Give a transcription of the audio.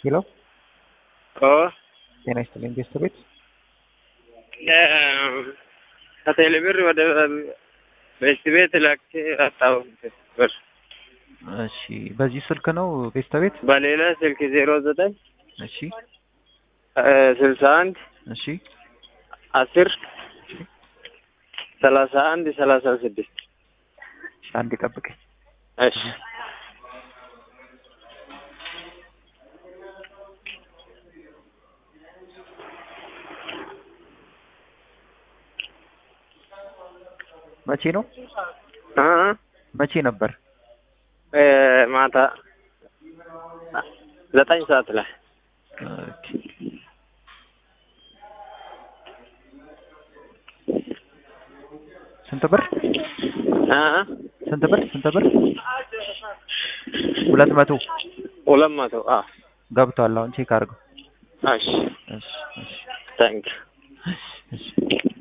ሄሎ ኦ ጤና ይስጥልኝ ቤተሰቤት ከቴሌ ብር ወደ ቤት ላክ አጣው ብር። እሺ በዚህ ስልክ ነው ቤተሰቤት? በሌላ ስልክ 09 እሺ 61 እሺ 10 31 36 አንድ ጠብቀኝ። እሺ መቼ ነው? መቼ ነበር? ማታ 9 ሰዓት ላይ። ኦኬ ስንት ብር? ስንት ብር? 200 ገብቷል። አሁን ቼክ አድርገው። እሺ እሺ ታንክ እሺ